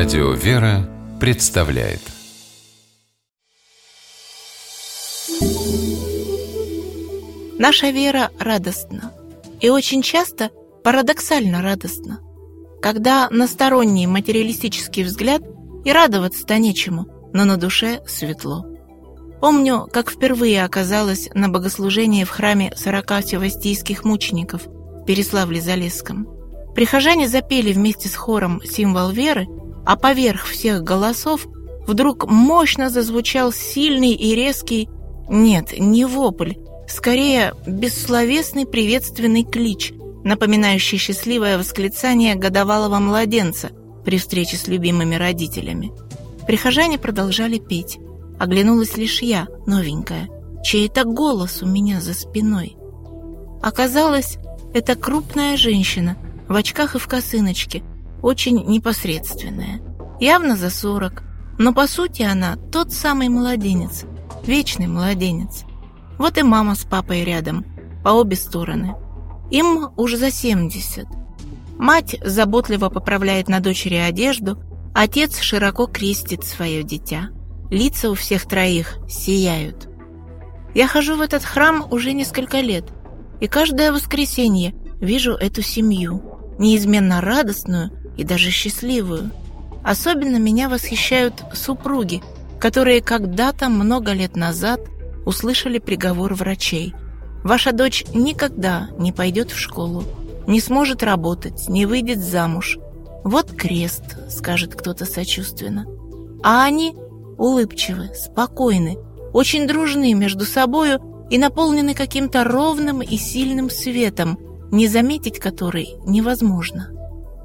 Радио «Вера» представляет. Наша вера радостна, и очень часто парадоксально радостна, когда на сторонний материалистический взгляд и радоваться-то нечему, но на душе светло. Помню, как впервые оказалась на богослужении в храме 40 севастийских мучеников в Переславле-Залесском. Прихожане запели вместе с хором «Символ веры», а поверх всех голосов вдруг мощно зазвучал сильный и резкий, нет, не вопль, скорее бессловесный приветственный клич, напоминающий счастливое восклицание годовалого младенца при встрече с любимыми родителями. Прихожане продолжали петь. Оглянулась лишь я, новенькая. Чей-то голос у меня за спиной. Оказалось, это крупная женщина в очках и в косыночке, очень непосредственная. Явно за 40, но по сути она тот самый младенец, вечный младенец. Вот и мама с папой рядом, по обе стороны. Им уже за 70. Мать заботливо поправляет на дочери одежду, отец широко крестит свое дитя. Лица у всех троих сияют. Я хожу в этот храм уже несколько лет, и каждое воскресенье вижу эту семью, неизменно радостную и даже счастливую. Особенно меня восхищают супруги, которые когда-то много лет назад услышали приговор врачей. Ваша дочь никогда не пойдет в школу, не сможет работать, не выйдет замуж. Вот крест, скажет кто-то сочувственно. А они улыбчивы, спокойны, очень дружны между собою и наполнены каким-то ровным и сильным светом, не заметить который невозможно.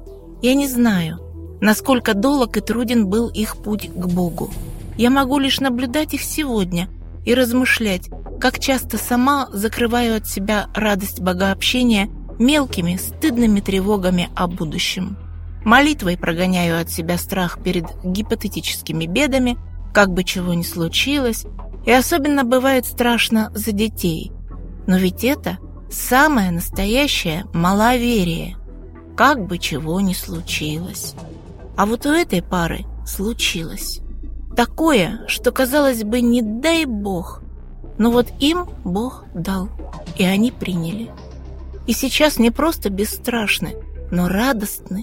Я не знаю, насколько долг и труден был их путь к Богу. Я могу лишь наблюдать их сегодня и размышлять, как часто сама закрываю от себя радость богообщения мелкими, стыдными тревогами о будущем. Молитвой прогоняю от себя страх перед гипотетическими бедами, как бы чего ни случилось, и особенно бывает страшно за детей. Но ведь это самое настоящее маловерие, как бы чего ни случилось. А вот у этой пары случилось. Такое, что, казалось бы, не дай Бог, но вот им Бог дал, и они приняли. И сейчас не просто бесстрашны, но радостны.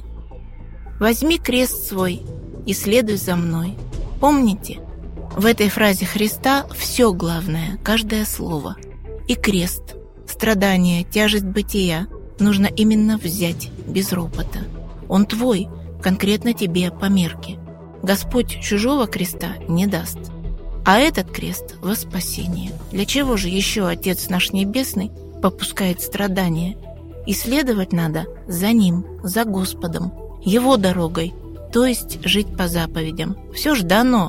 «Возьми крест свой и следуй за мной». Помните, в этой фразе Христа все главное, каждое слово. И крест, страдание, тяжесть бытия нужно именно взять без ропота. Он твой, конкретно тебе по мерке. Господь чужого креста не даст. А этот крест во спасение. Для чего же еще Отец наш Небесный попускает страдания? И следовать надо за Ним, за Господом, Его дорогой, то есть жить по заповедям. Все ж дано.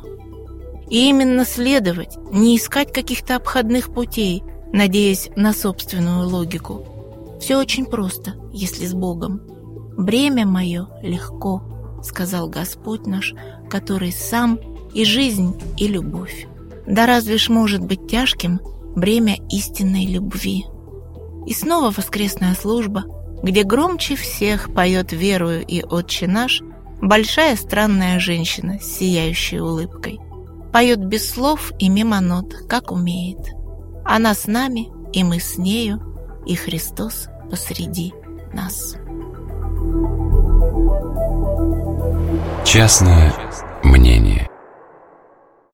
И именно следовать, не искать каких-то обходных путей, надеясь на собственную логику. Все очень просто, если с Богом. «Бремя мое легко», — сказал Господь наш, который сам и жизнь, и любовь. Да разве ж может быть тяжким бремя истинной любви? И снова воскресная служба, где громче всех поет верую и Отче наш большая странная женщина с сияющей улыбкой. Поет без слов и мимо нот, как умеет. Она с нами, и мы с нею, и Христос посреди нас. Частное мнение.